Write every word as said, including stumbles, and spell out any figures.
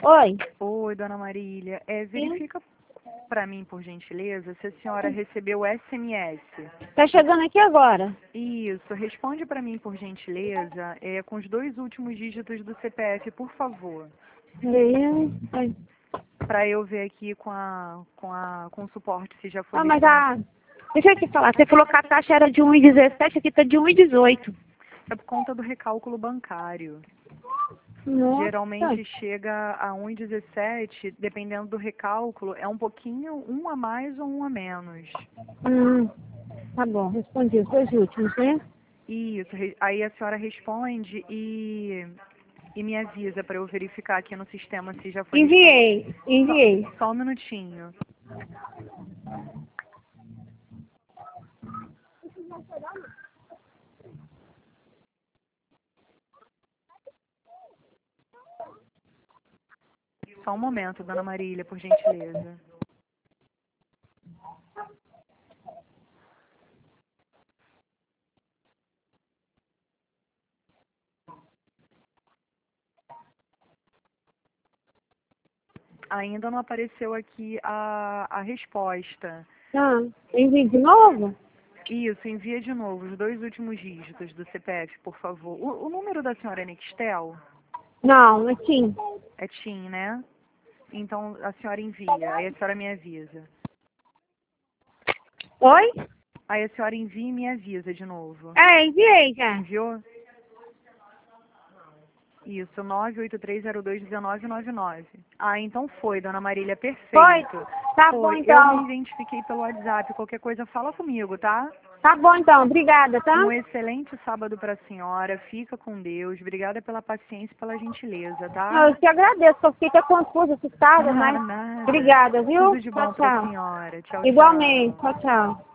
Oi. Oi, dona Marília. É, Sim. verifica para mim, por gentileza, se a senhora recebeu o S M S. Tá chegando aqui agora. Isso, responde para mim, por gentileza, é, com os dois últimos dígitos do C P F, por favor. Oi. Para eu ver aqui com, a, com, a, com o suporte se já foi Ah, mas respondido. a... Deixa eu te falar, você falou que a taxa era de um e dezessete, aqui tá de um e dezoito. É por conta do recálculo bancário. Nossa. Geralmente chega a um e dezessete, dependendo do recálculo, é um pouquinho, um a mais ou um a menos. Hum, tá bom, respondi os dois últimos, né? Isso, re- aí a senhora responde e, e me avisa para eu verificar aqui no sistema se já foi respondido. Enviei, enviei. Só, só um minutinho. Só um momento, dona Marília, por gentileza. Ainda não apareceu aqui a, a resposta. Ah, envie de novo? Isso, envia de novo os dois últimos dígitos do C P F, por favor. O, o número da senhora é Nextel? Não, aqui. É TIM, né? Então a senhora envia, aí a senhora me avisa. Oi? Aí a senhora envia e me avisa de novo. É, enviei já. Enviou? Isso, nove oito três zero dois um nove nove nove. Ah, então foi, dona Marília, Foi? perfeito. Tá bom Foi, eu me então. identifiquei pelo WhatsApp, qualquer coisa fala comigo, tá? Tá bom então, obrigada, tá? Um excelente sábado para a senhora, fica com Deus, obrigada pela paciência e pela gentileza, tá? Eu te agradeço, eu fiquei até confusa, assustada, Ah, mas nada. obrigada, viu? Tudo de Tchau, bom para a tchau. senhora. Tchau, Igualmente, tchau. tchau, tchau.